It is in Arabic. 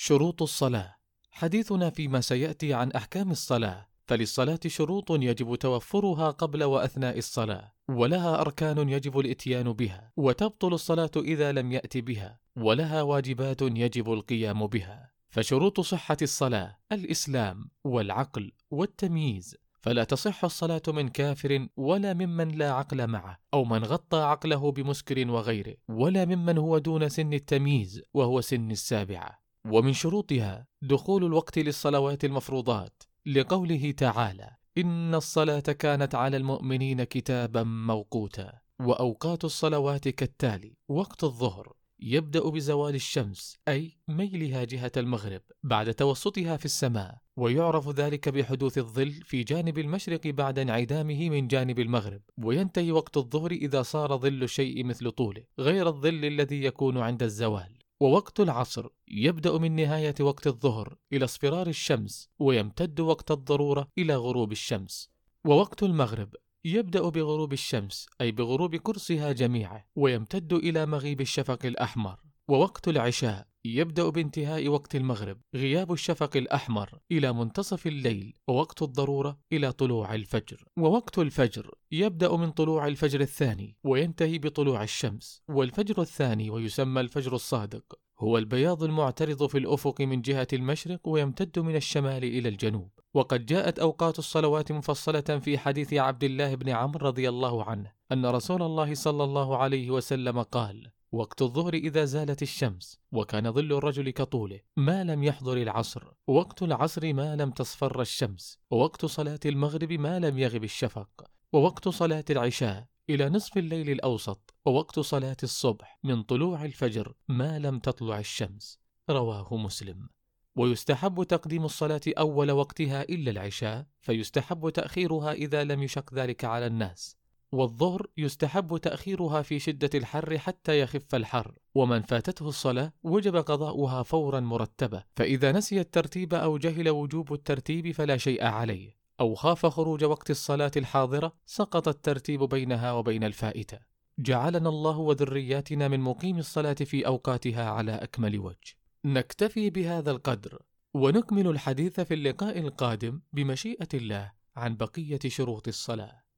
شروط الصلاة. حديثنا فيما سيأتي عن أحكام الصلاة، فللصلاة شروط يجب توفرها قبل وأثناء الصلاة، ولها أركان يجب الإتيان بها، وتبطل الصلاة إذا لم يأت بها، ولها واجبات يجب القيام بها. فشروط صحة الصلاة الإسلام والعقل والتمييز، فلا تصح الصلاة من كافر ولا ممن لا عقل معه أو من غطى عقله بمسكر وغيره، ولا ممن هو دون سن التمييز وهو سن 7. ومن شروطها دخول الوقت للصلوات المفروضات، لقوله تعالى: إن الصلاة كانت على المؤمنين كتابا موقوتا. وأوقات الصلوات كالتالي: وقت الظهر يبدأ بزوال الشمس أي ميلها جهة المغرب بعد توسطها في السماء، ويعرف ذلك بحدوث الظل في جانب المشرق بعد انعدامه من جانب المغرب، وينتهي وقت الظهر إذا صار ظل الشيء مثل طوله غير الظل الذي يكون عند الزوال. ووقت العصر يبدأ من نهاية وقت الظهر إلى اصفرار الشمس، ويمتد وقت الضرورة إلى غروب الشمس. ووقت المغرب يبدأ بغروب الشمس أي بغروب قرصها جميعه، ويمتد إلى مغيب الشفق الأحمر. ووقت العشاء يبدأ بانتهاء وقت المغرب غياب الشفق الأحمر إلى منتصف الليل، ووقت الضرورة إلى طلوع الفجر. ووقت الفجر يبدأ من طلوع الفجر الثاني وينتهي بطلوع الشمس. والفجر الثاني ويسمى الفجر الصادق هو البياض المعترض في الأفق من جهة المشرق ويمتد من الشمال إلى الجنوب. وقد جاءت أوقات الصلوات مفصلة في حديث عبد الله بن عمرو رضي الله عنه أن رسول الله صلى الله عليه وسلم قال: وقت الظهر إذا زالت الشمس وكان ظل الرجل كطوله ما لم يحضر العصر، ووقت العصر ما لم تصفر الشمس، ووقت صلاة المغرب ما لم يغب الشفق، ووقت صلاة العشاء إلى نصف الليل الأوسط، ووقت صلاة الصبح من طلوع الفجر ما لم تطلع الشمس. رواه مسلم. ويستحب تقديم الصلاة أول وقتها إلا العشاء، فيستحب تأخيرها إذا لم يشق ذلك على الناس. والظهر يستحب تأخيرها في شدة الحر حتى يخف الحر، ومن فاتته الصلاة وجب قضاؤها فورا مرتبة، فإذا نسي الترتيب أو جهل وجوب الترتيب فلا شيء عليه، أو خاف خروج وقت الصلاة الحاضرة سقط الترتيب بينها وبين الفائتة. جعلنا الله وذرياتنا من مقيم الصلاة في أوقاتها على أكمل وجه. نكتفي بهذا القدر، ونكمل الحديث في اللقاء القادم بمشيئة الله عن بقية شروط الصلاة.